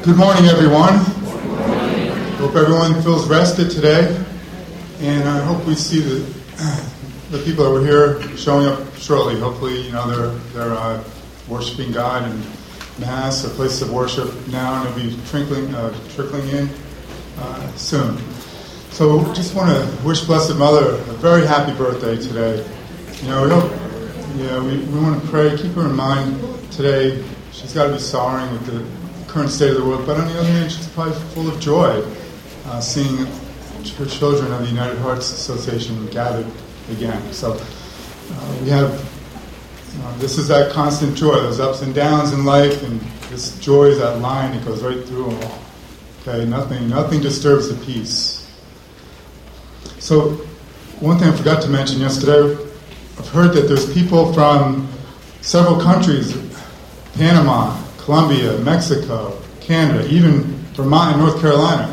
Good morning, everyone. Hope everyone feels rested today, and I hope we see the people that were here showing up shortly. Hopefully, they're worshiping God in Mass or places of worship now, and they'll be trickling in soon. So, just want to wish Blessed Mother a very happy birthday today. We want to pray. Keep her in mind today. She's got to be sorrowing with the current state of the world, but on the other hand, she's probably full of joy seeing her children of the United Hearts Association gathered again. So we have, this is that constant joy, those ups and downs in life, and this joy is that line that goes right through them all. Okay, nothing disturbs the peace. So one thing I forgot to mention yesterday, I've heard that there's people from several countries, Panama, Colombia, Mexico, Canada, even Vermont and North Carolina.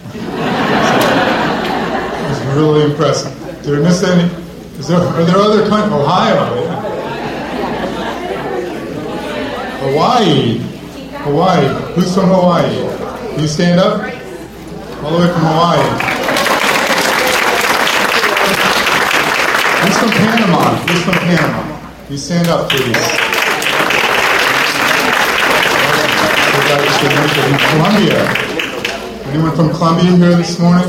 It's really impressive. Did I miss any? Are there other countries? Ohio. Yeah. Hawaii. Who's from Hawaii? Can you stand up? All the way from Hawaii. Who's from Panama? Can you stand up, please? In Colombia. Anyone from Colombia here this morning?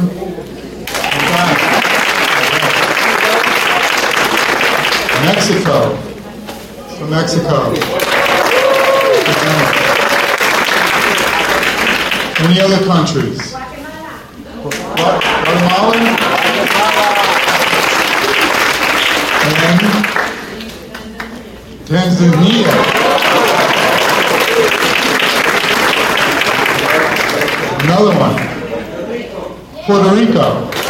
Mexico. From Mexico. Any other countries? Guatemala? And Tanzania. Another one. Puerto Rico.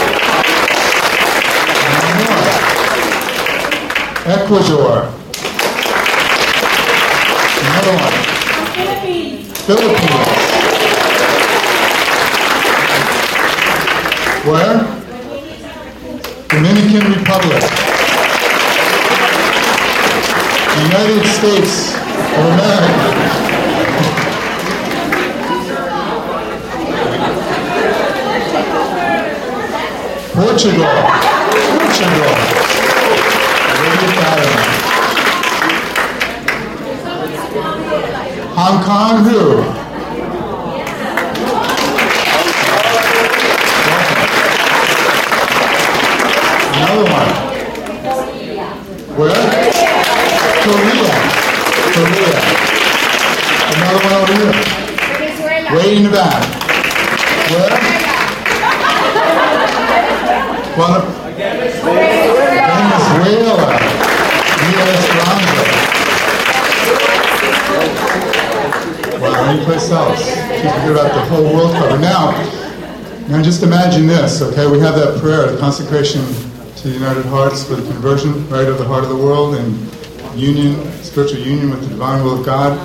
Ecuador. Another one. Philippines. Where? Dominican Republic. United States of America. Portugal. Hong Kong, who? Another one. Where? Korea. Another one over here. Way in the back. Where? Venezuela. Any place else. Keep hear about the whole world covered. Now just imagine this, okay? We have that prayer, the consecration to the United Hearts for the conversion, right, of the heart of the world and union, spiritual union with the divine will of God.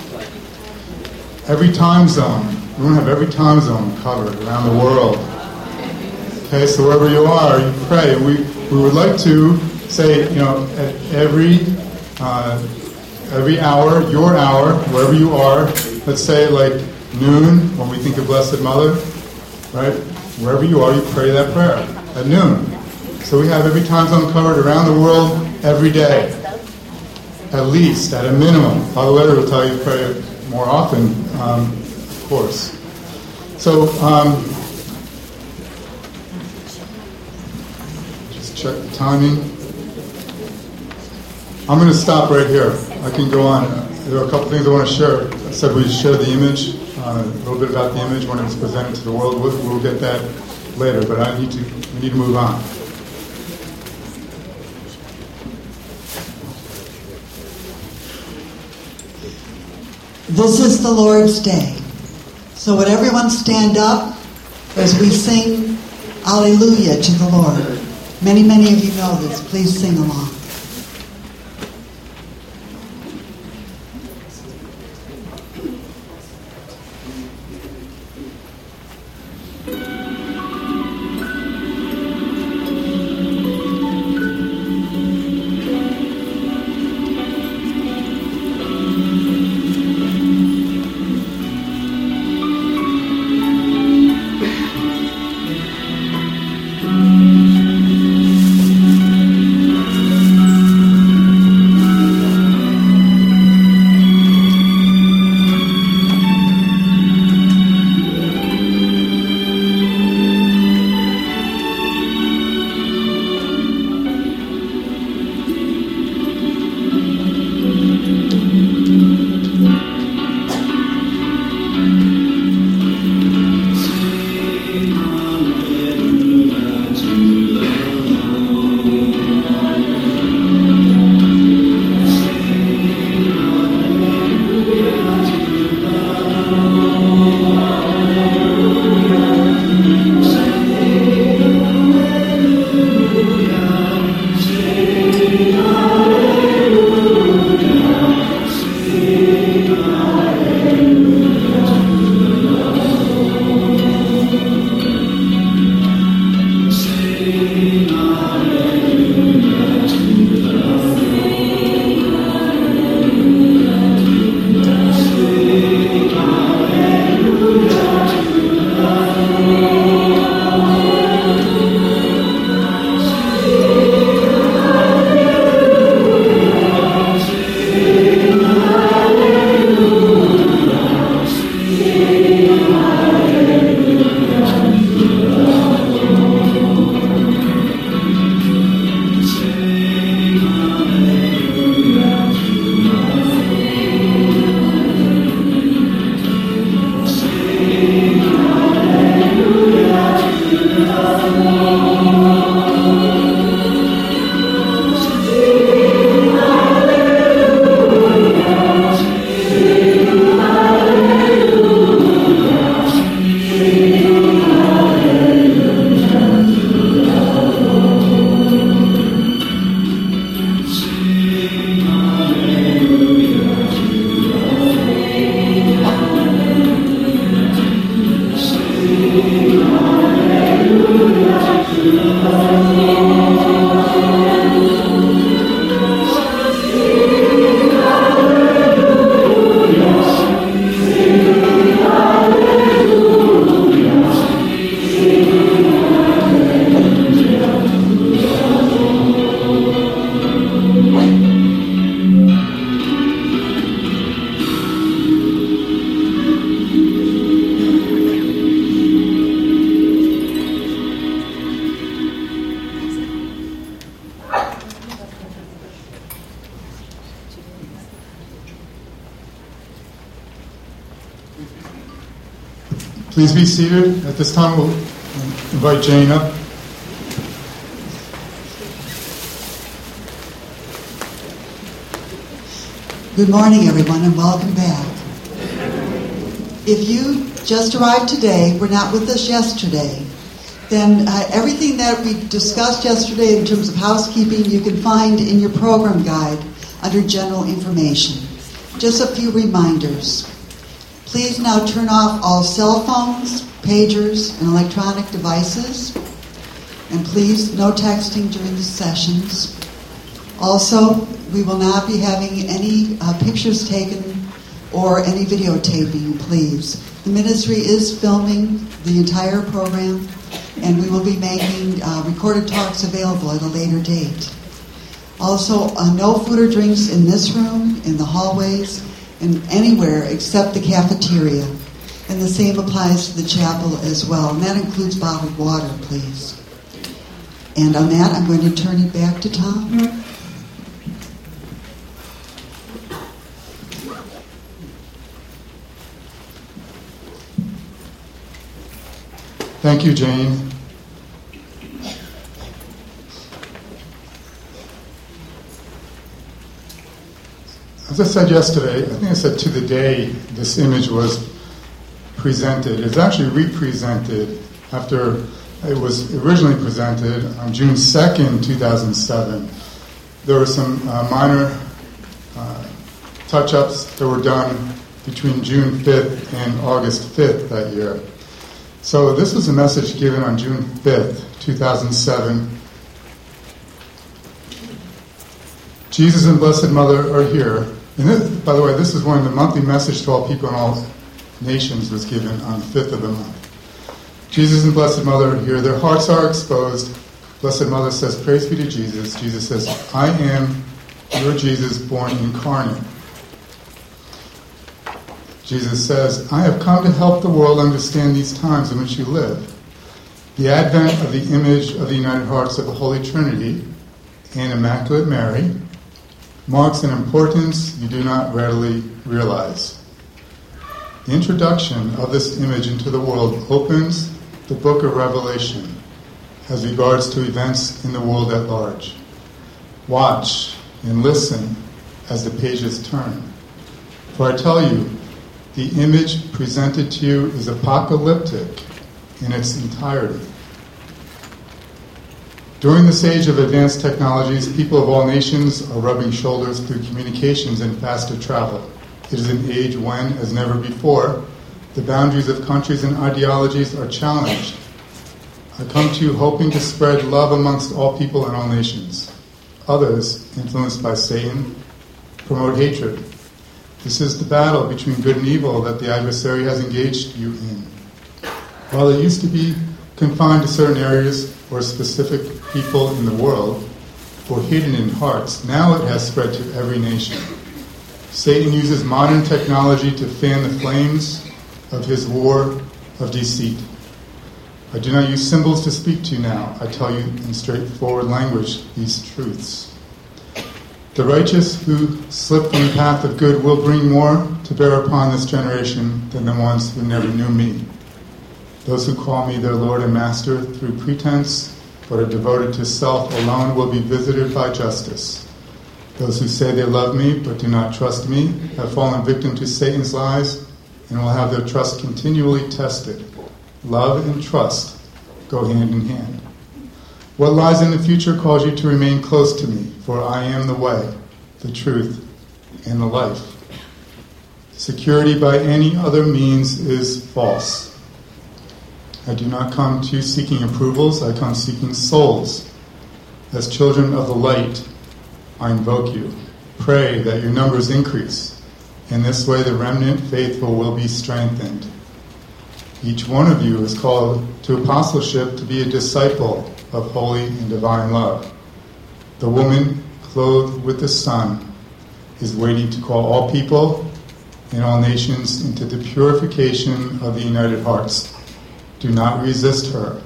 Every time zone, we want to have every time zone covered around the world. Okay, so wherever you are, you pray. And we would like to say, at every hour, your hour, wherever you are, let's say like noon, when we think of Blessed Mother, right? Wherever you are, you pray that prayer at noon. So we have every time zone covered around the world every day, at least, at a minimum. Father Letter will tell you to pray more often, of course. So, just check the timing. I'm going to stop right here. I can go on. There are a couple things I want to share. I said we share the image, a little bit about the image when it was presented to the world. We'll get that later, but we need to move on. This is the Lord's Day. So would everyone stand up as we sing Alleluia to the Lord. Many, many of you know this. Please sing along. Please be seated. At this time, we'll invite Jane up. Good morning, everyone, and welcome back. If you just arrived today, were not with us yesterday, then everything that we discussed yesterday in terms of housekeeping you can find in your program guide under general information. Just a few reminders. Please now turn off all cell phones, pagers, and electronic devices. And please, no texting during the sessions. Also, we will not be having any pictures taken or any videotaping, please. The ministry is filming the entire program, and we will be making recorded talks available at a later date. Also, no food or drinks in this room, in the hallways, and anywhere except the cafeteria. And the same applies to the chapel as well, and that includes bottled water, please. And on that, I'm going to turn it back to Tom. Thank you, Jane. As I said yesterday, I think I said to the day this image was presented. It's actually represented after it was originally presented on June 2nd, 2007. There were some minor touch-ups that were done between June 5th and August 5th that year. So this was a message given on June 5th, 2007. Jesus and Blessed Mother are here. And this, by the way, this is when the monthly message to all people in all nations was given on the 5th of the month. Jesus and Blessed Mother are here. Their hearts are exposed. Blessed Mother says, praise be to Jesus. Jesus says, I am your Jesus born incarnate. Jesus says, I have come to help the world understand these times in which you live. The advent of the image of the United Hearts of the Holy Trinity and Immaculate Mary marks an importance you do not readily realize. The introduction of this image into the world opens the book of Revelation as regards to events in the world at large. Watch and listen as the pages turn. For I tell you, the image presented to you is apocalyptic in its entirety. During this age of advanced technologies, people of all nations are rubbing shoulders through communications and faster travel. It is an age when, as never before, the boundaries of countries and ideologies are challenged. I come to you hoping to spread love amongst all people and all nations. Others, influenced by Satan, promote hatred. This is the battle between good and evil that the adversary has engaged you in. While it used to be confined to certain areas or specific people in the world, or hidden in hearts, now it has spread to every nation. Satan uses modern technology to fan the flames of his war of deceit. I do not use symbols to speak to you now. I tell you in straightforward language these truths. The righteous who slip from the path of good will bring more to bear upon this generation than the ones who never knew me. Those who call me their Lord and Master through pretense, but are devoted to self alone, will be visited by justice. Those who say they love me, but do not trust me, have fallen victim to Satan's lies, and will have their trust continually tested. Love and trust go hand in hand. What lies in the future calls you to remain close to me, for I am the way, the truth, and the life. Security by any other means is false. I do not come to you seeking approvals, I come seeking souls. As children of the light, I invoke you. Pray that your numbers increase. In this way the remnant faithful will be strengthened. Each one of you is called to apostleship to be a disciple of holy and divine love. The woman clothed with the sun is waiting to call all people and all nations into the purification of the united hearts. Do not resist her.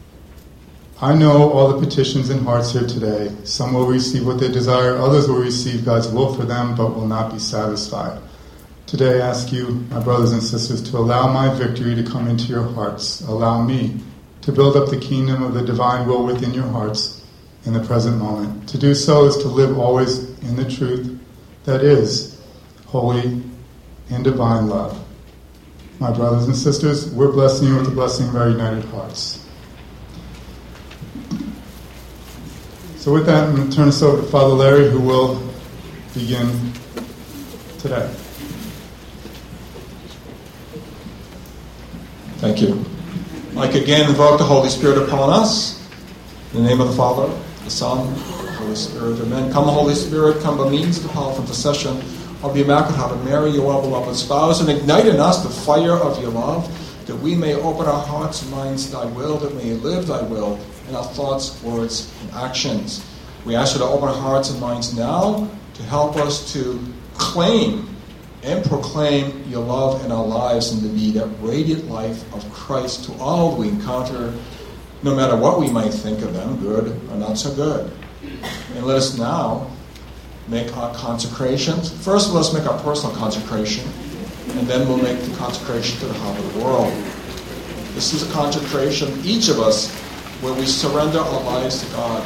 I know all the petitions in hearts here today. Some will receive what they desire, others will receive God's will for them, but will not be satisfied. Today I ask you, my brothers and sisters, to allow my victory to come into your hearts. Allow me to build up the kingdom of the divine will within your hearts in the present moment. To do so is to live always in the truth that is holy and divine love. My brothers and sisters, we're blessing you with the blessing of our united hearts. So with that, I'm going to turn this over to Father Larry, who will begin today. Thank you. I'd like again invoke the Holy Spirit upon us. In the name of the Father, the Son, and the Holy Spirit. Amen. Come, Holy Spirit, come by means of the powerful intercession of the Immaculate Heart of Mary, your well-beloved spouse, and ignite in us the fire of your love, that we may open our hearts and minds to thy will, that we may live thy will in our thoughts, words, and actions. We ask you to open our hearts and minds now to help us to claim and proclaim your love in our lives and to be that radiant life of Christ to all we encounter, no matter what we might think of them, good or not so good. And let us now make our consecrations. First, let us make our personal consecration, and then we'll make the consecration to the heart of the world. This is a consecration, each of us, where we surrender our lives to God.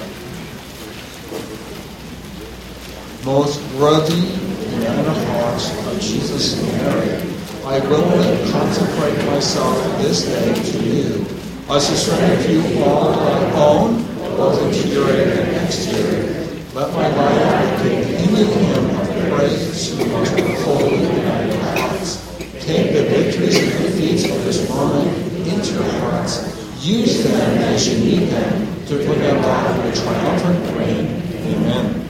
Most worthy and the hearts of Jesus and Mary, I willingly consecrate myself this day to you. I surrender to you all I own, both interior and exterior. Let my life continue the hymn of praise to the most holy and united hearts. Take the victories and defeats of this moment into your hearts. Use them as you need them to bring about your triumphant reign. Amen.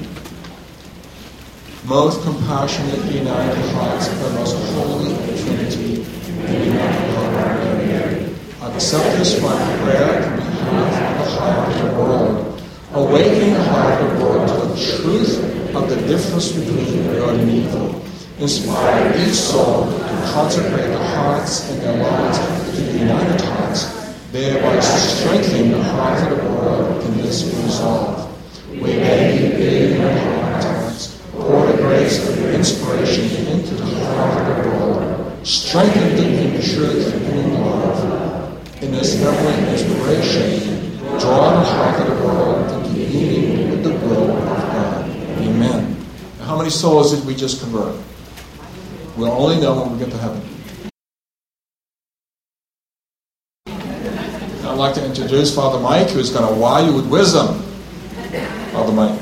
Most compassionate, united hearts of the most holy Trinity, and united heart of Mary. Accept this my prayer on behalf of the heart of the world. Awaken the heart of the world to the truth of the difference between good and evil. Inspire each soul to consecrate their hearts and their lives to the united hearts, thereby strengthening the heart of the world in this resolve. We beg you, big and hearts, pour the grace of your inspiration into the heart of the world. Strengthen them in truth and in love. In this heavenly inspiration, draw the heart of the world into union with the will of God. Amen. Now, how many souls did we just convert? We'll only know when we get to heaven. Now I'd like to introduce Father Mike, who's going to wow you with wisdom. Father Mike.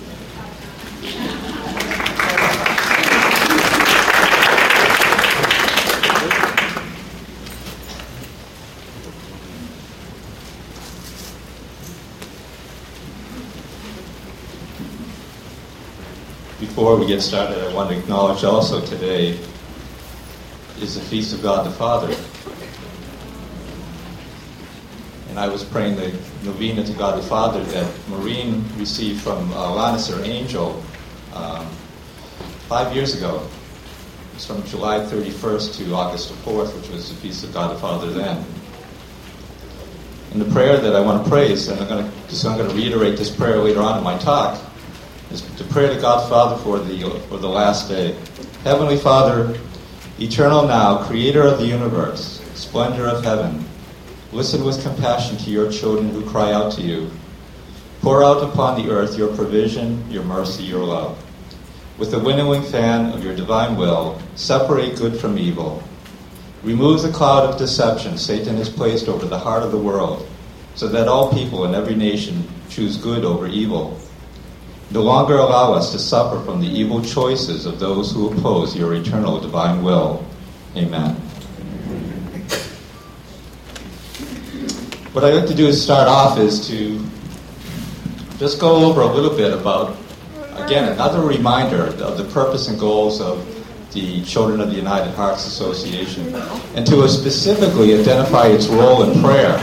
Before we get started, I want to acknowledge also today is the Feast of God the Father. And I was praying the novena to God the Father that Maureen received from Lannis, her angel, 5 years ago. It was from July 31st to August the 4th, which was the Feast of God the Father then. And the prayer that I want to pray is, and I'm going to reiterate this prayer later on in my talk, is to pray to God Father for the last day. Heavenly Father, eternal now, creator of the universe, splendor of heaven, listen with compassion to your children who cry out to you. Pour out upon the earth your provision, your mercy, your love. With the winnowing fan of your divine will, separate good from evil. Remove the cloud of deception Satan has placed over the heart of the world, so that all people in every nation choose good over evil. No longer allow us to suffer from the evil choices of those who oppose your eternal divine will. Amen. What I'd like to do is start off is to just go over a little bit about, again, another reminder of the purpose and goals of the Children of the United Hearts Association, and to specifically identify its role in prayer.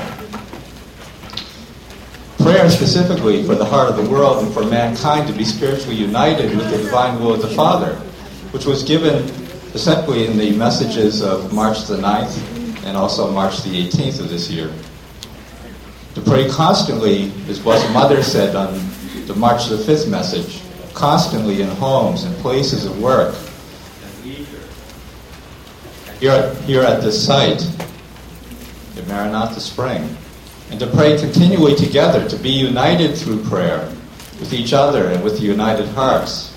Prayer specifically for the heart of the world and for mankind to be spiritually united with the divine will of the Father, which was given essentially in the messages of March the 9th and also March the 18th of this year. To pray constantly, as Blessed Mother said on the March the 5th message, constantly in homes and places of work and leisure, here at this site at Maranatha Spring, and to pray continually together, to be united through prayer with each other and with united hearts.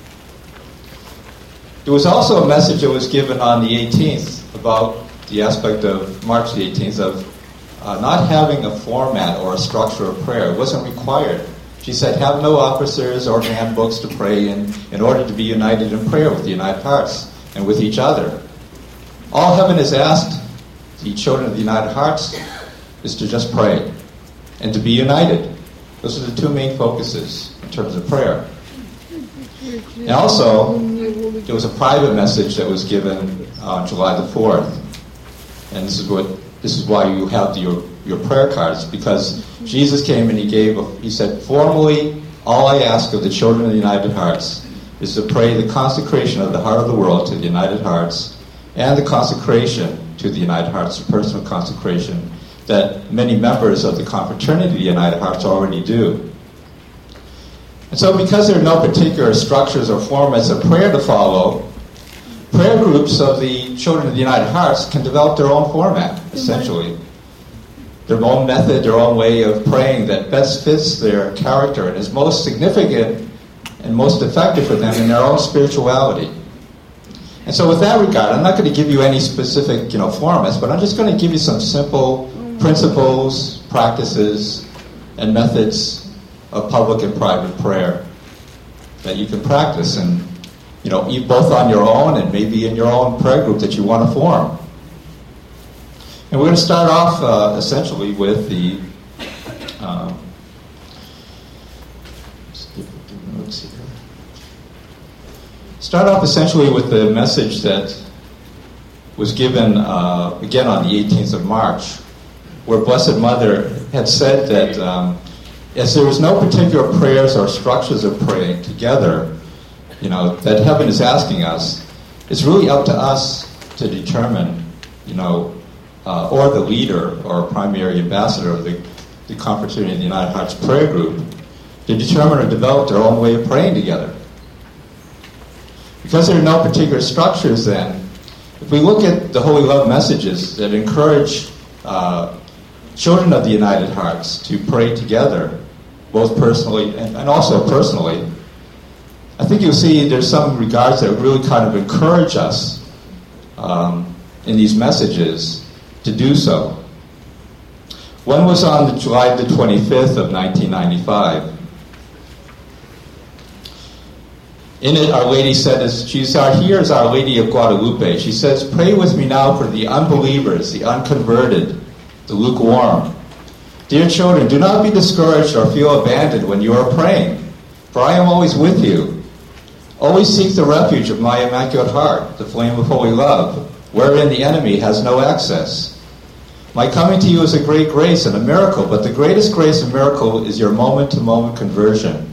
There was also a message that was given on the 18th about the aspect of March the 18th of not having a format or a structure of prayer. It wasn't required. She said, have no officers or handbooks to pray in order to be united in prayer with the united hearts and with each other. All heaven has asked the children of the United Hearts is to just pray and to be united. Those are the two main focuses in terms of prayer. And also, there was a private message that was given on July the 4th. And this is why you have your prayer cards, because Jesus came and he said, formally, all I ask of the children of the United Hearts is to pray the consecration of the heart of the world to the United Hearts, and the consecration to the United Hearts, the personal consecration that many members of the Confraternity of the United Hearts already do. And so because there are no particular structures or formats of prayer to follow, prayer groups of the Children of the United Hearts can develop their own format, essentially. Their own method, their own way of praying that best fits their character and is most significant and most effective for them in their own spirituality. And so with that regard, I'm not going to give you any specific, formats, but I'm just going to give you some simple principles, practices, and methods of public and private prayer that you can practice and, both on your own and maybe in your own prayer group that you want to form. And we're going to start off essentially with the message that was given again on the 18th of March, where Blessed Mother had said that as there is no particular prayers or structures of praying together, that heaven is asking us, it's really up to us to determine, or the leader or primary ambassador of the Confraternity of the United Hearts prayer group, to determine or develop their own way of praying together. Because there are no particular structures then, if we look at the Holy Love messages that encourage children of the United Hearts to pray together, both personally and also personally, I think you'll see there's some regards that really kind of encourage us in these messages to do so. One was on July the 25th of 1995. In it, Our Lady said, here is Our Lady of Guadalupe. She says, pray with me now for the unbelievers, the unconverted, the lukewarm. Dear children, do not be discouraged or feel abandoned when you are praying, for I am always with you. Always seek the refuge of my Immaculate Heart, the flame of holy love, wherein the enemy has no access. My coming to you is a great grace and a miracle, but the greatest grace and miracle is your moment-to-moment conversion.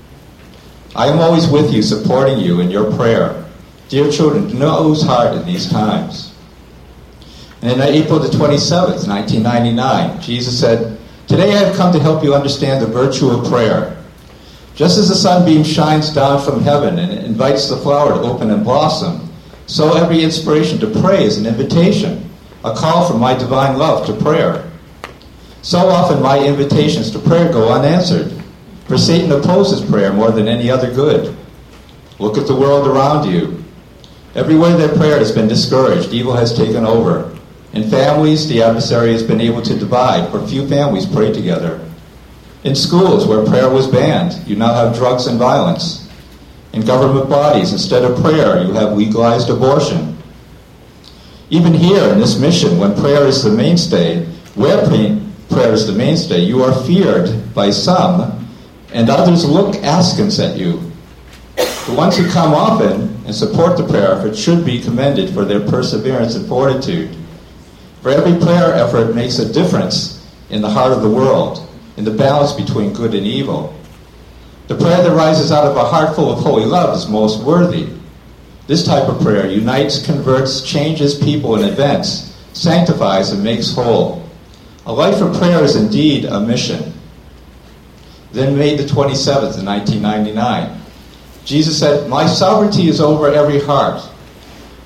I am always with you, supporting you in your prayer. Dear children, do not lose heart in these times. And in April the 27th, 1999, Jesus said, today I have come to help you understand the virtue of prayer. Just as the sunbeam shines down from heaven and invites the flower to open and blossom, so every inspiration to pray is an invitation, a call from my divine love to prayer. So often my invitations to prayer go unanswered, for Satan opposes prayer more than any other good. Look at the world around you. Everywhere that prayer has been discouraged, evil has taken over. In families, the adversary has been able to divide, for few families pray together. In schools, where prayer was banned, you now have drugs and violence. In government bodies, instead of prayer, you have legalized abortion. Even here in this mission, when prayer is the mainstay, prayer is the mainstay, you are feared by some, and others look askance at you. The ones who come often and support the prayer effort should be commended for their perseverance and fortitude. For every prayer effort makes a difference in the heart of the world, in the balance between good and evil. The prayer that rises out of a heart full of holy love is most worthy. This type of prayer unites, converts, changes people and events, sanctifies and makes whole. A life of prayer is indeed a mission. Then May the 27th in 1999, Jesus said, my sovereignty is over every heart.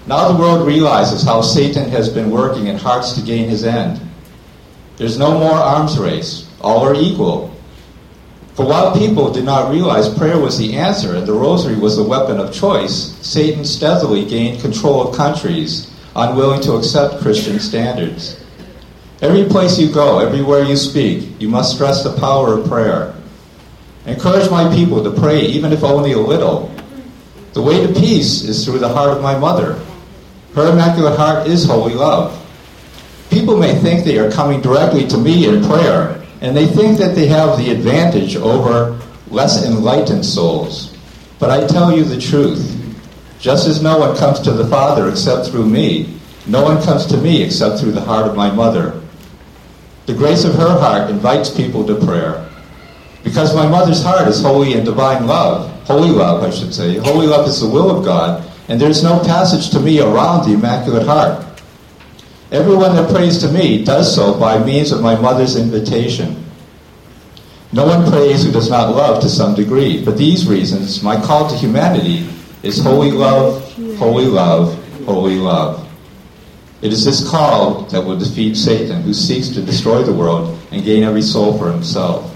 Now the world realizes how Satan has been working in hearts to gain his end. There's no more arms race. All are equal. For while people did not realize prayer was the answer and the rosary was the weapon of choice, Satan steadily gained control of countries, unwilling to accept Christian standards. Every place you go, everywhere you speak, you must stress the power of prayer. Encourage my people to pray, even if only a little. The way to peace is through the heart of my mother. Her Immaculate Heart is holy love. People may think they are coming directly to me in prayer, and they think that they have the advantage over less enlightened souls. But I tell you the truth. Just as no one comes to the Father except through me, no one comes to me except through the heart of my mother. The grace of her heart invites people to prayer. Because my mother's heart is holy and divine love, holy love, I should say. Holy love is the will of God, and there's no passage to me around the Immaculate Heart. Everyone that prays to me does so by means of my mother's invitation. No one prays who does not love to some degree. For these reasons, my call to humanity is holy love, holy love, holy love. It is this call that will defeat Satan, who seeks to destroy the world and gain every soul for himself.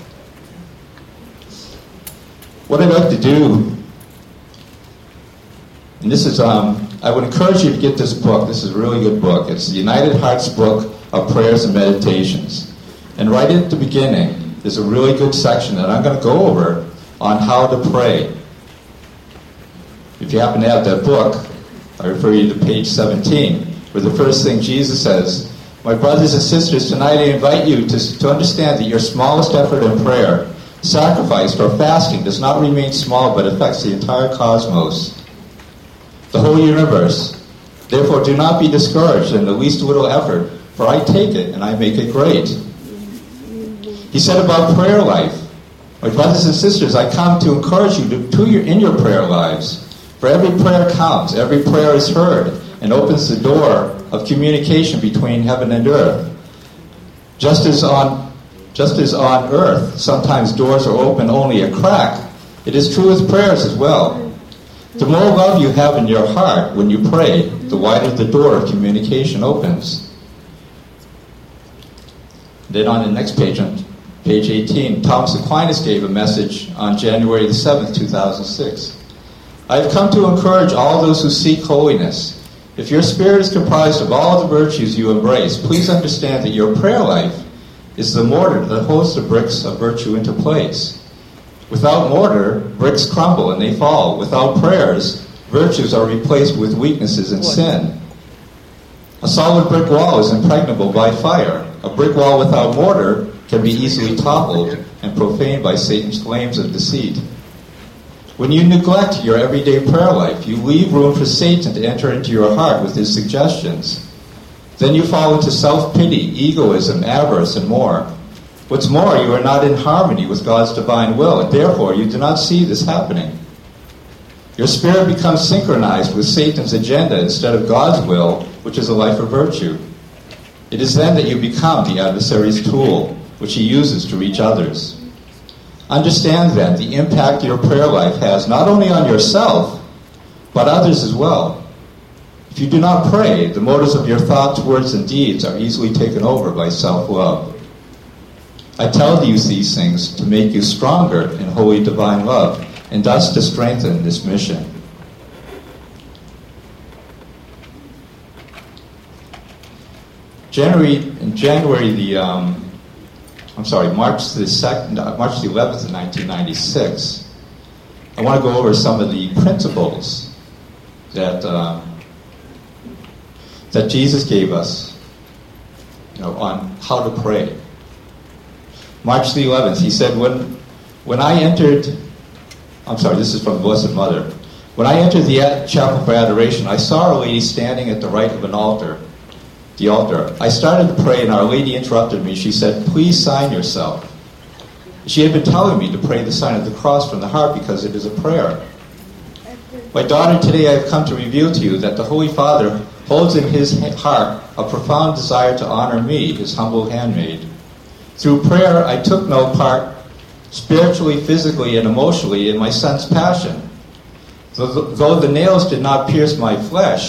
What I'd like to do, and this is, I would encourage you to get this book. This is a really good book. It's the United Hearts Book of Prayers and Meditations. And right at the beginning, there's a really good section that I'm going to go over on how to pray. If you happen to have that book, I refer you to page 17, where the first thing Jesus says, my brothers and sisters, tonight I invite you to understand that your smallest effort in prayer, sacrifice, or fasting does not remain small but affects the entire cosmos, the whole universe. Therefore, do not be discouraged in the least little effort, for I take it and I make it great. He said about prayer life, my brothers and sisters, I come to encourage you in your prayer lives. For every prayer counts, every prayer is heard, and opens the door of communication between heaven and earth. Just as on earth, sometimes doors are open only a crack, it is true with prayers as well. The more love you have in your heart when you pray, the wider the door of communication opens. Then on the next page, on page 18, Thomas Aquinas gave a message on January the 7th, 2006. I have come to encourage all those who seek holiness. If your spirit is comprised of all the virtues you embrace, please understand that your prayer life is the mortar that holds the bricks of virtue into place. Without mortar, bricks crumble and they fall. Without prayers, virtues are replaced with weaknesses and sin. A solid brick wall is impregnable by fire. A brick wall without mortar can be easily toppled and profaned by Satan's flames of deceit. When you neglect your everyday prayer life, you leave room for Satan to enter into your heart with his suggestions. Then you fall into self-pity, egoism, avarice, and more. What's more, you are not in harmony with God's divine will, and therefore you do not see this happening. Your spirit becomes synchronized with Satan's agenda instead of God's will, which is a life of virtue. It is then that you become the adversary's tool, which he uses to reach others. Understand then the impact your prayer life has not only on yourself, but others as well. If you do not pray, the motives of your thoughts, words, and deeds are easily taken over by self-love. I tell you these things to make you stronger in holy divine love, and thus to strengthen this mission. March the 11th of 1996, I want to go over some of the principles that Jesus gave us, on how to pray. March the 11th, he said, when I entered, this is from the Blessed Mother. When I entered the chapel for adoration, I saw Our Lady standing at the right of an altar. The altar. I started to pray and Our Lady interrupted me. She said, please sign yourself. She had been telling me to pray the sign of the cross from the heart because it is a prayer. My daughter, today I have come to reveal to you that the Holy Father holds in his heart a profound desire to honor me, his humble handmaid. Through prayer, I took no part spiritually, physically, and emotionally in my son's passion. Though the nails did not pierce my flesh,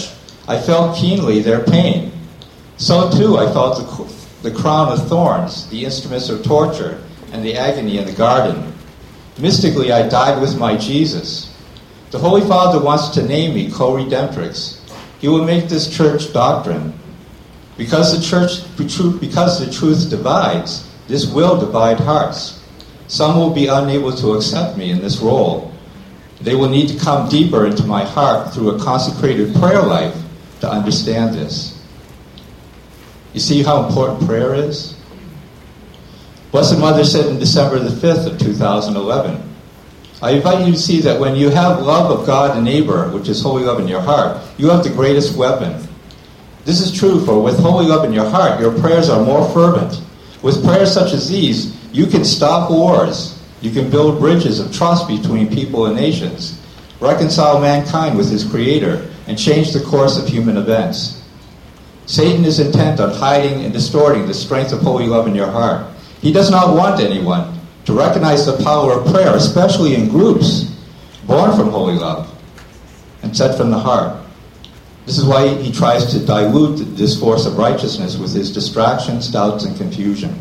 I felt keenly their pain. So too I felt the crown of thorns, the instruments of torture, and the agony in the garden. Mystically, I died with my Jesus. The Holy Father wants to name me co-redemptrix. He will make this church doctrine. Because the truth divides, this will divide hearts. Some will be unable to accept me in this role. They will need to come deeper into my heart through a consecrated prayer life to understand this. You see how important prayer is? Blessed Mother said in December the 5th of 2011, I invite you to see that when you have love of God and neighbor, which is holy love in your heart, you have the greatest weapon. This is true, for with holy love in your heart, your prayers are more fervent. With prayers such as these, you can stop wars. You can build bridges of trust between people and nations, reconcile mankind with his Creator, and change the course of human events. Satan is intent on hiding and distorting the strength of holy love in your heart. He does not want anyone to recognize the power of prayer, especially in groups born from holy love and set from the heart. This is why he tries to dilute this force of righteousness with his distractions, doubts, and confusion.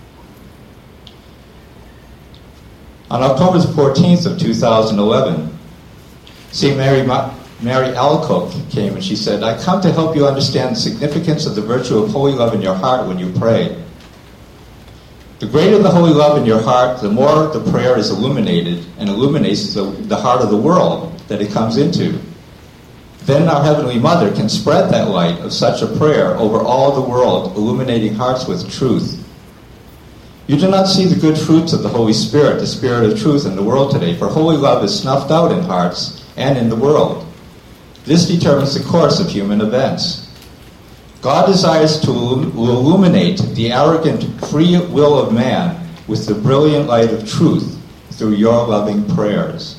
On October 14th of 2011, St. Mary Alacoque came and she said, I come to help you understand the significance of the virtue of holy love in your heart when you pray. The greater the holy love in your heart, the more the prayer is illuminated and illuminates the heart of the world that it comes into. Then our Heavenly Mother can spread that light of such a prayer over all the world, illuminating hearts with truth. You do not see the good fruits of the Holy Spirit, the Spirit of truth, in the world today, for holy love is snuffed out in hearts and in the world. This determines the course of human events. God desires to illuminate the arrogant free will of man with the brilliant light of truth through your loving prayers.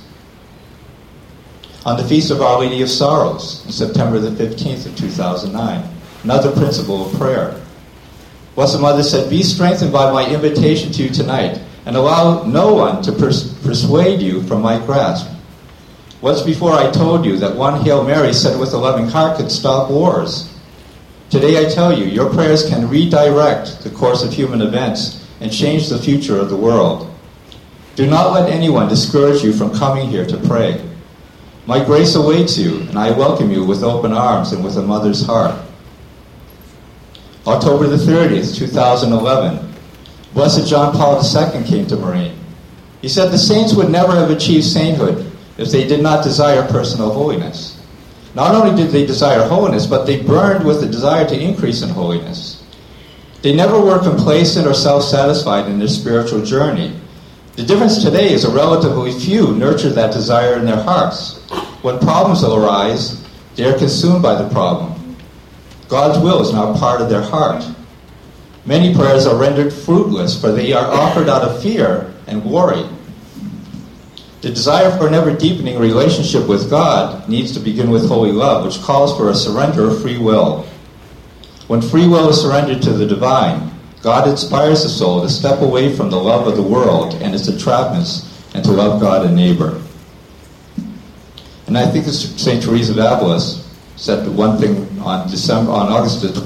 On the Feast of Our Lady of Sorrows, September the 15th of 2009, another principle of prayer. Blessed Mother said, be strengthened by my invitation to you tonight, and allow no one to persuade you from my grasp. Once before I told you that one Hail Mary said with a loving heart could stop wars. Today I tell you, your prayers can redirect the course of human events and change the future of the world. Do not let anyone discourage you from coming here to pray. My grace awaits you, and I welcome you with open arms and with a mother's heart. October the 30th, 2011, Blessed John Paul II came to Marine. He said the saints would never have achieved sainthood if they did not desire personal holiness. Not only did they desire holiness, but they burned with the desire to increase in holiness. They never were complacent or self-satisfied in their spiritual journey. The difference today is a relatively few nurture that desire in their hearts. When problems arise, they are consumed by the problem. God's will is now part of their heart. Many prayers are rendered fruitless, for they are offered out of fear and worry. The desire for an ever-deepening relationship with God needs to begin with holy love, which calls for a surrender of free will. When free will is surrendered to the divine, God inspires the soul to step away from the love of the world and its entrapments and to love God and neighbor. And I think St. Teresa of Avila said one thing on August the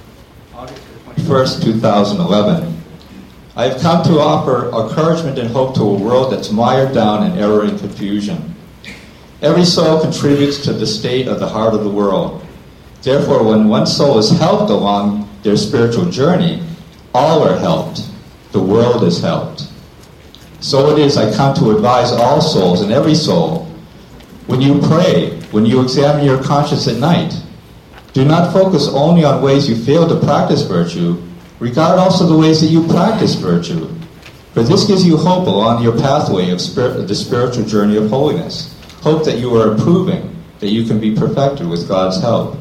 21st, 2011. I have come to offer encouragement and hope to a world that's mired down in error and confusion. Every soul contributes to the state of the heart of the world. Therefore, when one soul is helped along their spiritual journey, all are helped. The world is helped. So it is I come to advise all souls and every soul. When you pray, when you examine your conscience at night, do not focus only on ways you fail to practice virtue. Regard also the ways that you practice virtue. For this gives you hope along your pathway of the spiritual journey of holiness. Hope that you are improving, that you can be perfected with God's help.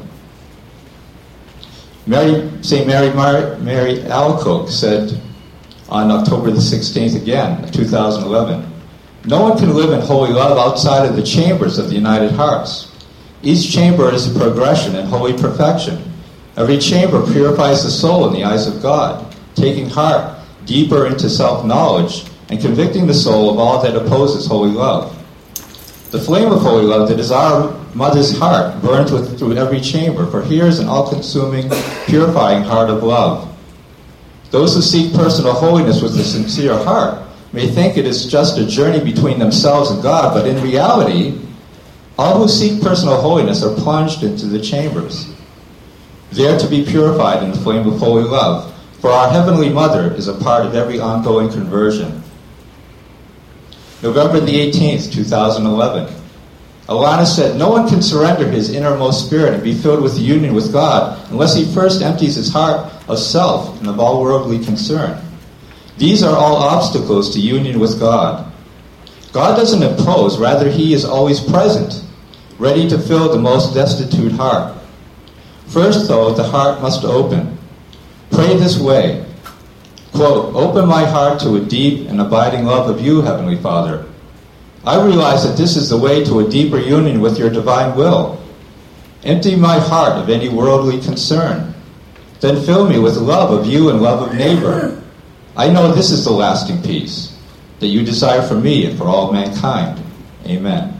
St. Mary Alacoque said on October the 16th again, 2011, no one can live in holy love outside of the chambers of the United Hearts. Each chamber is a progression in holy perfection. Every chamber purifies the soul in the eyes of God, taking heart deeper into self-knowledge and convicting the soul of all that opposes holy love. The flame of holy love that is our mother's heart burns through every chamber, for here is an all-consuming, purifying heart of love. Those who seek personal holiness with a sincere heart may think it is just a journey between themselves and God, but in reality, all who seek personal holiness are plunged into the chambers, there to be purified in the flame of holy love. For our Heavenly Mother is a part of every ongoing conversion. November the 18th, 2011. Alana said, "No one can surrender his innermost spirit and be filled with union with God unless he first empties his heart of self and of all worldly concern. These are all obstacles to union with God. God doesn't impose, rather he is always present, ready to fill the most destitute heart. First, though, the heart must open. Pray this way, quote, 'Open my heart to a deep and abiding love of you, Heavenly Father. I realize that this is the way to a deeper union with your divine will. Empty my heart of any worldly concern. Then fill me with love of you and love of neighbor. I know this is the lasting peace that you desire for me and for all mankind. Amen.'"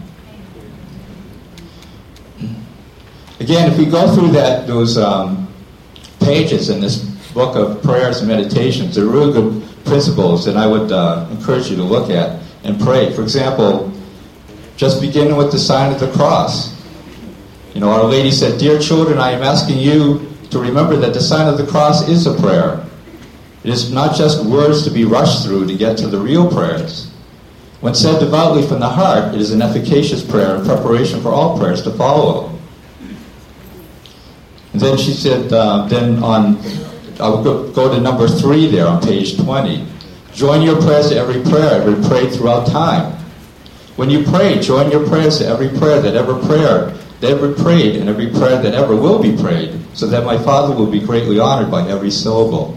Again, if we go through those pages in this book of prayers and meditations, there are really good principles that I would encourage you to look at and pray. For example, just beginning with the sign of the cross. You know, Our Lady said, "Dear children, I am asking you to remember that the sign of the cross is a prayer. It is not just words to be rushed through to get to the real prayers. When said devoutly from the heart, it is an efficacious prayer in preparation for all prayers to follow." And then she said, I'll go to number 3 there on page 20. Join your prayers to every prayer prayed throughout time. When you pray, join your prayers to every prayer that ever prayed, and every prayer that ever will be prayed, so that my Father will be greatly honored by every syllable.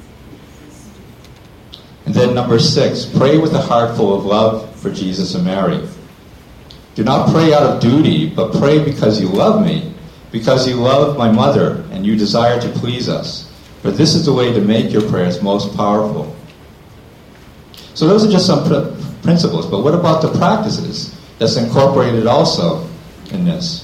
And then number 6, pray with a heart full of love for Jesus and Mary. Do not pray out of duty, but pray because you love me, because you love my mother, and you desire to please us. For this is the way to make your prayers most powerful. So those are just some principles, but what about the practices that's incorporated also in this?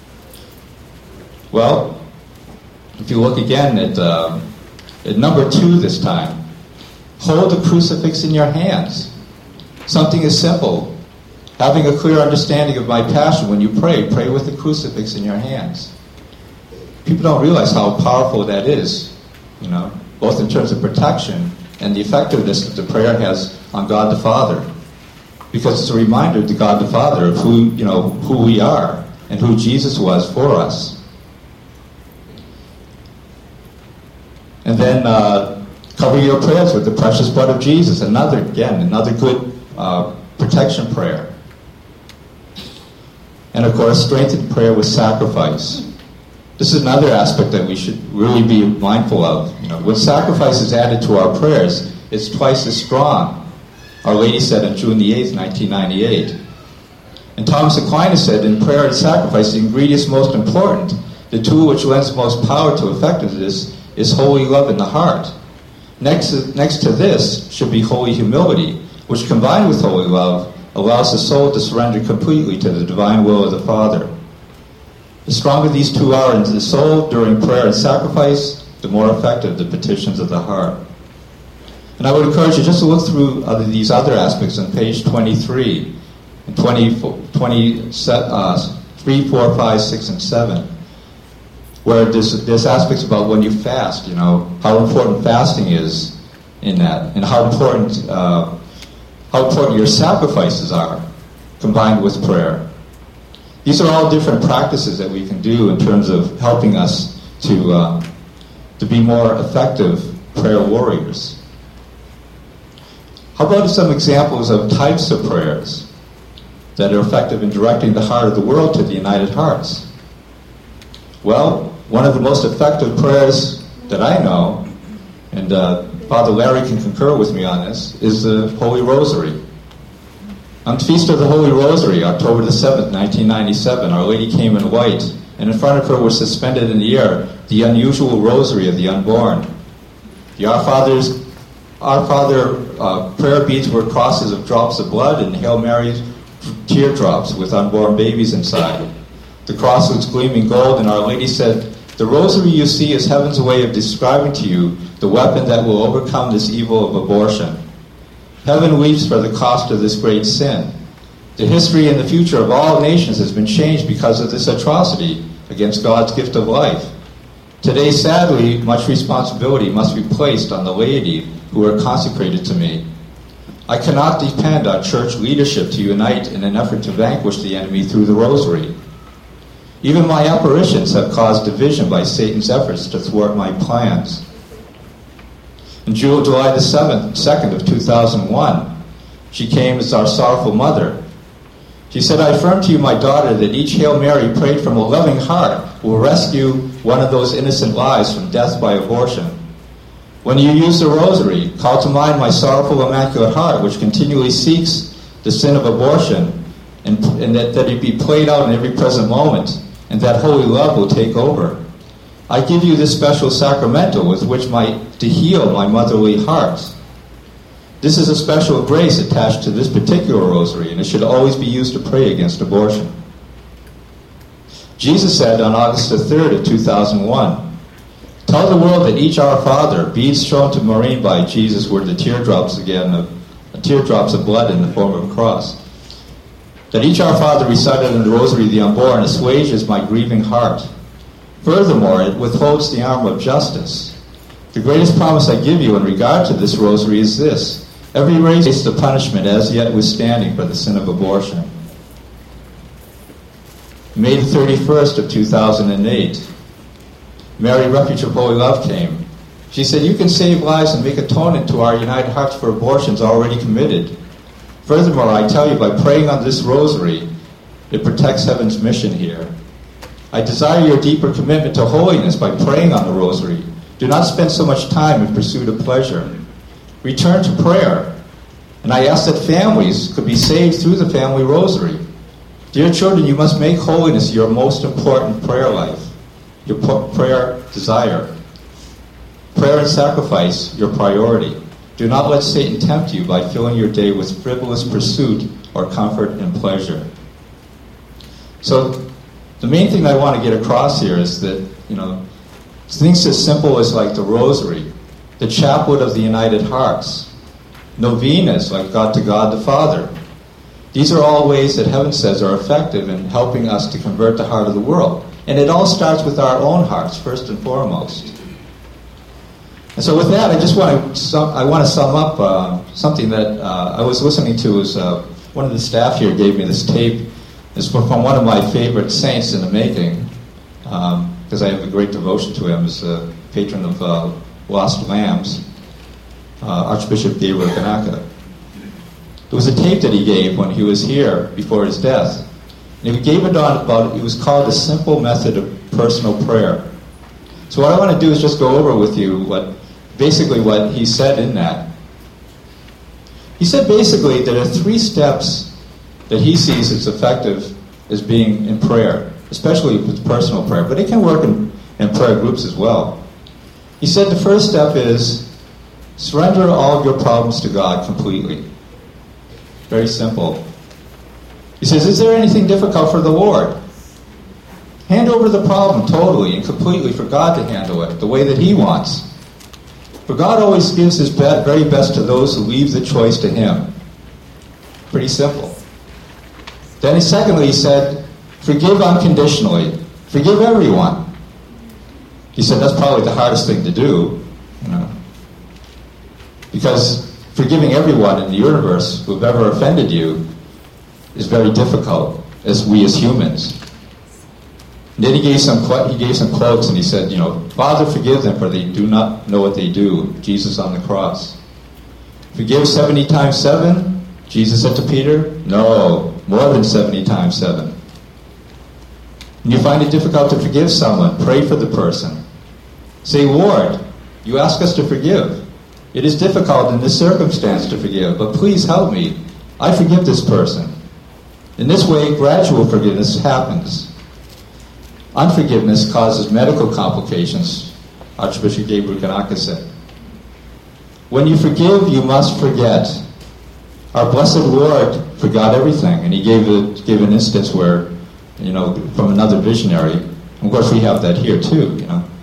Well, if you look again at number 2 this time, hold the crucifix in your hands. Something as simple. Having a clear understanding of my passion, when you pray with the crucifix in your hands. People don't realize how powerful that is, you know, both in terms of protection and the effectiveness that the prayer has on God the Father. Because it's a reminder to God the Father of who we are and who Jesus was for us. And then cover your prayers with the precious blood of Jesus. Another good protection prayer. And of course, strengthen prayer with sacrifice. This is another aspect that we should really be mindful of. You know, when sacrifice is added to our prayers, it's twice as strong. Our Lady said on June the 8th, 1998. And Thomas Aquinas said, in prayer and sacrifice, the ingredients most important, the tool which lends most power to effectiveness, is holy love in the heart. Next to this should be holy humility, which combined with holy love, allows the soul to surrender completely to the divine will of the Father. The stronger these two are in the soul during prayer and sacrifice, the more effective the petitions of the heart. And I would encourage you just to look through these other aspects on page 23, and 3, 4, 5, 6, and 7, where there's aspects about when you fast, you know, how important fasting is in that, and how important your sacrifices are combined with prayer. These are all different practices that we can do in terms of helping us to be more effective prayer warriors. How about some examples of types of prayers that are effective in directing the heart of the world to the united hearts? Well, one of the most effective prayers that I know, and Father Larry can concur with me on this, is the Holy Rosary. On the Feast of the Holy Rosary, October the 7th, 1997, Our Lady came in white, and in front of her was suspended in the air the unusual Rosary of the Unborn. The Our Father prayer beads were crosses of drops of blood and Hail Mary's teardrops with unborn babies inside. The cross was gleaming gold, and Our Lady said, "The rosary you see is heaven's way of describing to you the weapon that will overcome this evil of abortion. Heaven weeps for the cost of this great sin. The history and the future of all nations has been changed because of this atrocity against God's gift of life. Today, sadly, much responsibility must be placed on the laity who are consecrated to me. I cannot depend on church leadership to unite in an effort to vanquish the enemy through the rosary. Even my apparitions have caused division by Satan's efforts to thwart my plans." On July the 2nd of 2001, she came as our sorrowful mother. She said, "I affirm to you, my daughter, that each Hail Mary prayed from a loving heart will rescue one of those innocent lives from death by abortion. When you use the rosary, call to mind my sorrowful Immaculate Heart, which continually seeks the sin of abortion, and that it be played out in every present moment, and that holy love will take over. I give you this special sacramental with which to heal my motherly heart. This is a special grace attached to this particular rosary, and it should always be used to pray against abortion." Jesus said on August the 3rd of 2001, "Tell the world that each Our Father, beads shown to Maureen by Jesus were the teardrops of blood in the form of a cross. That each Our Father recited in the rosary the unborn assuages my grieving heart. Furthermore, it withholds the arm of justice. The greatest promise I give you in regard to this rosary is this: every race faces the punishment as yet withstanding for the sin of abortion." May the 31st of 2008, Mary, Refuge of Holy Love, came. She said, "You can save lives and make atonement to our United Hearts for abortions already committed. Furthermore, I tell you, by praying on this rosary, it protects heaven's mission here. I desire your deeper commitment to holiness by praying on the rosary. Do not spend so much time in pursuit of pleasure. Return to prayer. And I ask that families could be saved through the family rosary. Dear children, you must make holiness your most important prayer life, your prayer desire. Prayer and sacrifice, your priority. Do not let Satan tempt you by filling your day with frivolous pursuit or comfort and pleasure." So the main thing I want to get across here is that, things as simple as like the rosary, the chaplet of the United Hearts, novenas like God to God the Father. These are all ways that heaven says are effective in helping us to convert the heart of the world. And it all starts with our own hearts, first and foremost. And so with that, I want to sum up something that I was listening to. One of the staff here gave me this tape. It's from one of my favorite saints in the making, because I have a great devotion to him as a patron of lost lambs, Archbishop Gabriel Kanaka. There was a tape that he gave when he was here before his death. And he gave it it was called A Simple Method of Personal Prayer. So what I want to do is just go over with you what he said in that. He said basically there are 3 steps that he sees as effective as being in prayer, especially with personal prayer, but it can work in prayer groups as well. He said the first step is surrender all of your problems to God completely. Very simple. He says, is there anything difficult for the Lord? Hand over the problem totally and completely for God to handle it the way that He wants. For God always gives His very best to those who leave the choice to Him. Pretty simple. Then secondly, he said, forgive unconditionally. Forgive everyone. He said that's probably the hardest thing to do. Because forgiving everyone in the universe who have ever offended you is very difficult as humans. And then he gave some quotes and he said, Father, forgive them for they do not know what they do. Jesus on the cross. Forgive 70 times 7. Jesus said to Peter, no, more than 70 times 7. And you find it difficult to forgive someone, pray for the person. Say, Lord, you ask us to forgive. It is difficult in this circumstance to forgive, but please help me. I forgive this person. In this way, gradual forgiveness happens. Unforgiveness causes medical complications, Archbishop Gabriel Kanaka said. When you forgive, you must forget. Our blessed Lord forgot everything, and he gave an instance where from another visionary. Of course, we have that here too.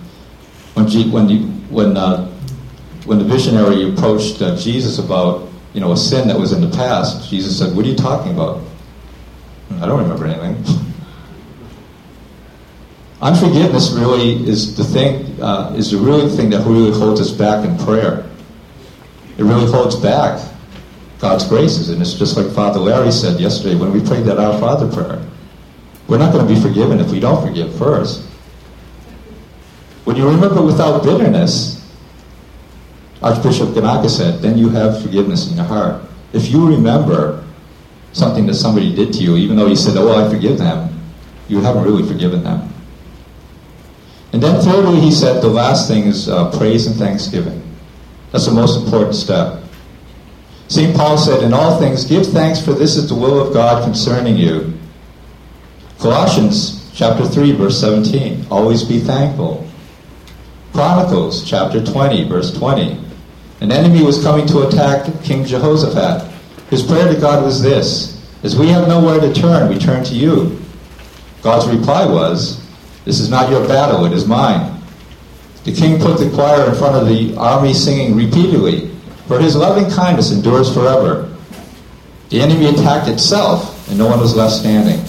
When the visionary approached Jesus about a sin that was in the past, Jesus said, "What are you talking about?" "I don't remember anything." Unforgiveness really is the thing that really holds us back in prayer. It really holds back God's graces, and it's just like Father Larry said yesterday when we prayed that Our Father prayer. We're not going to be forgiven if we don't forgive first. When you remember without bitterness, Archbishop Ganaka said, then you have forgiveness in your heart. If you remember something that somebody did to you, even though you said, "Oh, I forgive them," you haven't really forgiven them. And then thirdly, he said the last thing is praise and thanksgiving. That's the most important step. St. Paul said, "In all things give thanks, for this is the will of God concerning you." Colossians chapter 3, verse 17, always be thankful. Chronicles chapter 20, verse 20, an enemy was coming to attack King Jehoshaphat. His prayer to God was this: "As we have nowhere to turn, we turn to you." God's reply was, "This is not your battle, it is mine." The king put the choir in front of the army singing repeatedly, "For his loving kindness endures forever." The enemy attacked itself, and no one was left standing.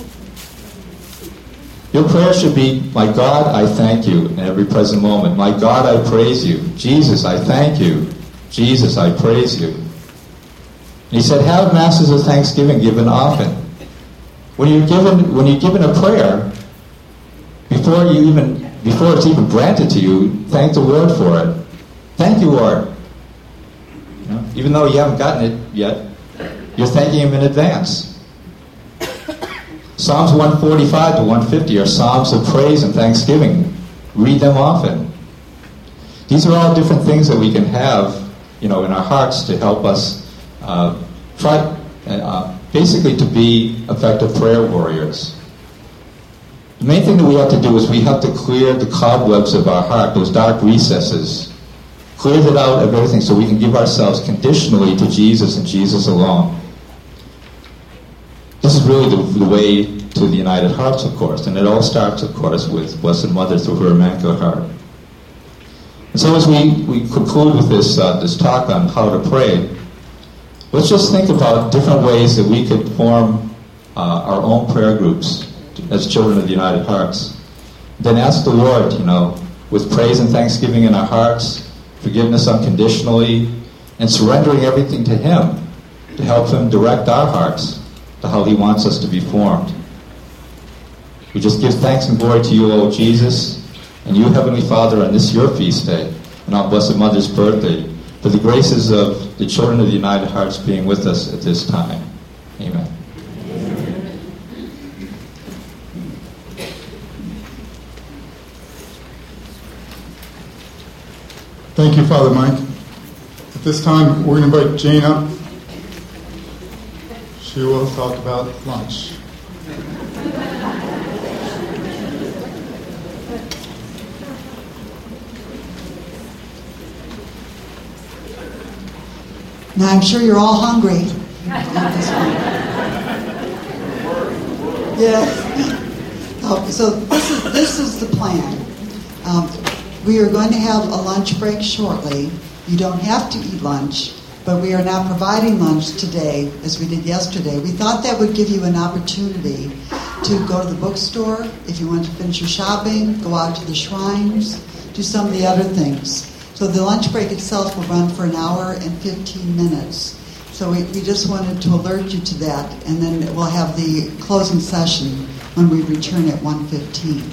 Your prayer should be, "My God, I thank you," in every present moment. "My God, I praise you." "Jesus, I thank you." "Jesus, I praise you." And he said, "Have masses of thanksgiving given often." When you're given a prayer, before it's even granted to you, thank the Lord for it. Thank you, Lord. Even though you haven't gotten it yet, you're thanking Him in advance. Psalms 145 to 150 are psalms of praise and thanksgiving. Read them often. These are all different things that we can have, in our hearts to help us basically to be effective prayer warriors. The main thing that we have to do is we have to clear the cobwebs of our heart, those dark recesses. Clear it out of everything so we can give ourselves conditionally to Jesus and Jesus alone. This is really the way to the United Hearts, of course, and it all starts, of course, with Blessed Mother through her Immaculate Heart. And so as we conclude with this talk on how to pray, let's just think about different ways that we could form our own prayer groups as children of the United Hearts. Then ask the Lord, with praise and thanksgiving in our hearts, forgiveness unconditionally, and surrendering everything to Him to help Him direct our hearts to how He wants us to be formed. We just give thanks and glory to you, O Jesus, and you, Heavenly Father, on this your feast day, and on Blessed Mother's birthday, for the graces of the children of the United Hearts being with us at this time. Amen. Thank you, Father Mike. At this time, we're going to invite Jane up. She will talk about lunch. Now, I'm sure you're all hungry. Yes. Okay, so this is the plan. We are going to have a lunch break shortly. You don't have to eat lunch, but we are not providing lunch today as we did yesterday. We thought that would give you an opportunity to go to the bookstore if you want to finish your shopping, go out to the shrines, do some of the other things. So the lunch break itself will run for an hour and 15 minutes. So we just wanted to alert you to that, and then we'll have the closing session when we return at 1:15.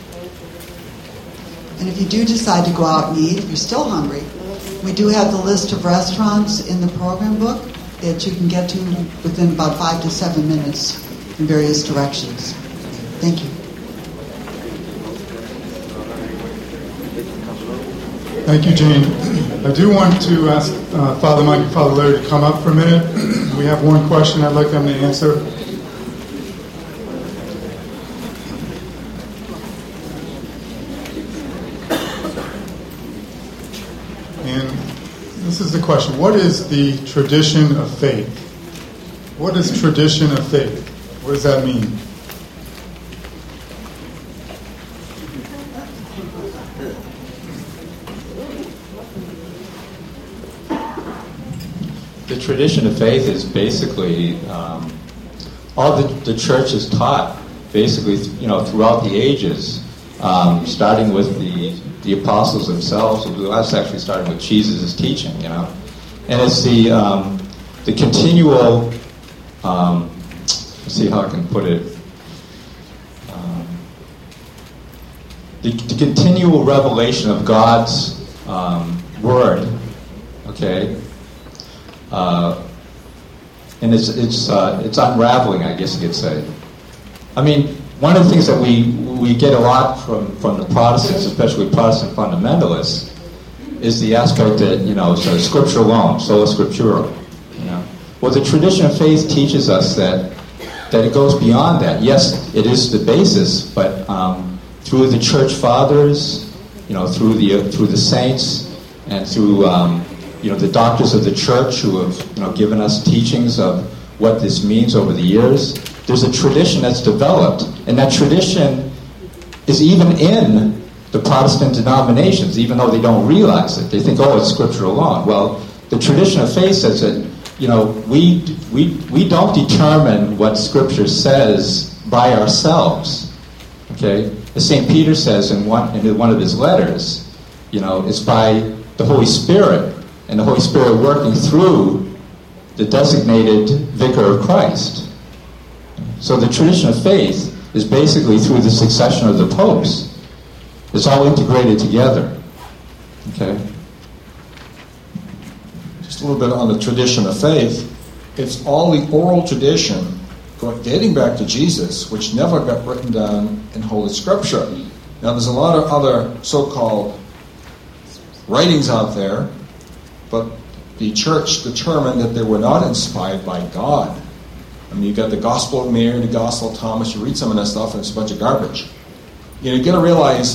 And if you do decide to go out and eat, if you're still hungry, we do have the list of restaurants in the program book that you can get to within about 5 to 7 minutes in various directions. Thank you. Thank you, Jane. I do want to ask Father Mike and Father Larry to come up for a minute. We have one question I'd like them to answer. And this is the question. What is the tradition of faith? What is tradition of faith? What does that mean? The tradition of faith is basically all the church has taught, basically, throughout the ages, starting with the apostles themselves. That's actually starting with Jesus' teaching, and it's the continual. Let's see how I can put it. The continual revelation of God's word, okay, and it's unraveling, I guess you could say. I mean, one of the things that we get a lot from the Protestants, especially Protestant fundamentalists, is the aspect that so Scripture alone, sola scriptura. Well, the tradition of faith teaches us that it goes beyond that. Yes, it is the basis, but through the church fathers, through the saints, and through the doctors of the church who have given us teachings of what this means over the years. There's a tradition that's developed, and that tradition is even in the Protestant denominations, even though they don't realize it. They think, it's Scripture alone. Well, the tradition of faith says that we don't determine what Scripture says by ourselves. Okay, as St. Peter says in one of his letters, it's by the Holy Spirit, and the Holy Spirit working through the designated vicar of Christ. So the tradition of faith is basically through the succession of the popes. It's all integrated together. Okay? Just a little bit on the tradition of faith. It's all the oral tradition dating back to Jesus, which never got written down in Holy Scripture. Now, there's a lot of other so-called writings out there, but the church determined that they were not inspired by God. I mean, you got the Gospel of Mary, the Gospel of Thomas. You read some of that stuff, and it's a bunch of garbage. You got to realize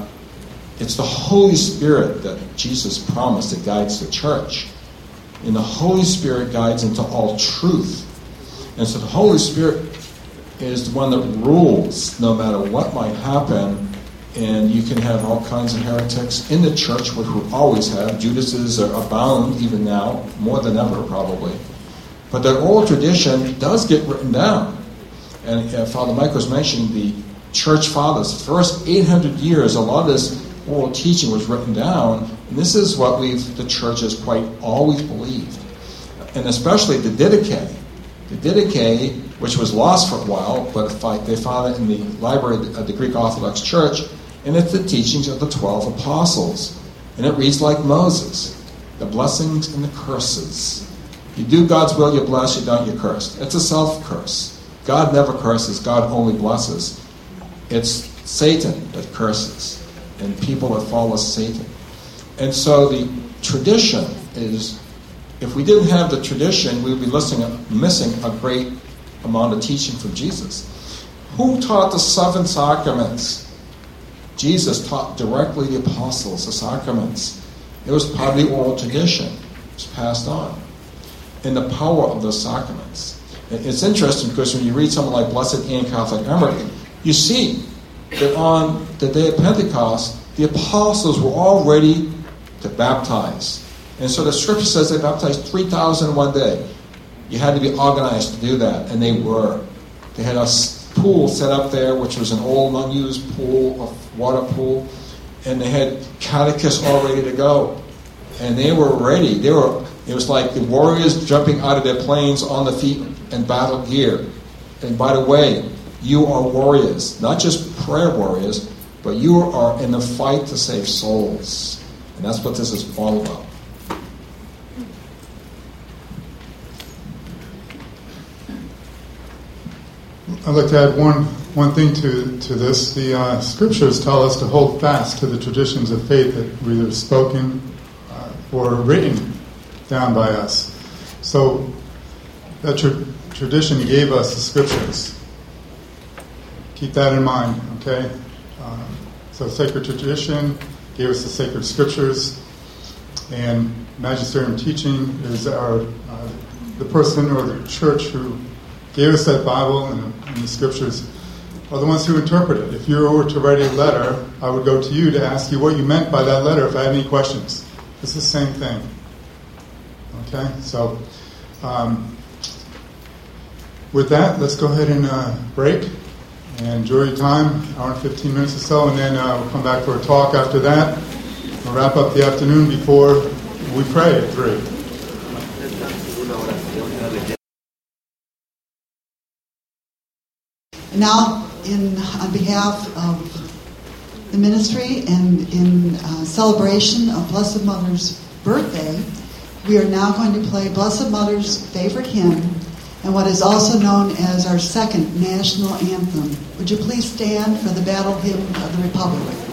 it's the Holy Spirit that Jesus promised that guides the church. And the Holy Spirit guides into all truth. And so the Holy Spirit is the one that rules no matter what might happen. And you can have all kinds of heretics in the church, which we always have. Judases are abound even now, more than ever probably. But that oral tradition does get written down. And Father Mike was mentioning the church fathers. The first 800 years, a lot of this oral teaching was written down. And this is what the church has quite always believed. And especially the Didache. The Didache, which was lost for a while, but they found it in the library of the Greek Orthodox Church, and it's the teachings of the 12 apostles. And it reads like Moses, the blessings and the curses. You do God's will, you're blessed. You don't, you're cursed. It's a self-curse. God never curses. God only blesses. It's Satan that curses, and people that follow Satan. And so the tradition is, if we didn't have the tradition, we would be missing a great amount of teaching from Jesus. Who taught the 7 sacraments? Jesus taught directly the apostles the sacraments. It was part of the oral tradition. It was passed on. And the power of those sacraments. It's interesting because when you read something like Blessed Anne Catholic Emmerich, you see that on the day of Pentecost, the apostles were all ready to baptize. And so the Scripture says they baptized 3,000 in one day. You had to be organized to do that, and they were. They had a pool set up there, which was an old, unused pool, a water pool, and they had catechists all ready to go. And they were ready. It was like the warriors jumping out of their planes on the feet in battle gear. And by the way, you are warriors, not just prayer warriors, but you are in the fight to save souls. And that's what this is all about. I'd like to add one thing to this. The Scriptures tell us to hold fast to the traditions of faith that were either spoken or written down by us. So that tradition gave us the Scriptures. Keep that in mind, okay? So sacred tradition gave us the sacred Scriptures, and magisterium teaching is the person or the church who gave us that Bible and the Scriptures are the ones who interpret it. If you were to write a letter, I would go to you to ask you what you meant by that letter if I had any questions. It's the same thing. Okay? So With that, let's go ahead and break and enjoy your time, hour and 15 minutes or so, and then we'll come back for a talk after that. We'll wrap up the afternoon before we pray at 3. Now, on behalf of the ministry and in celebration of Blessed Mother's birthday, we are now going to play Blessed Mother's favorite hymn and what is also known as our second national anthem. Would you please stand for the Battle Hymn of the Republic?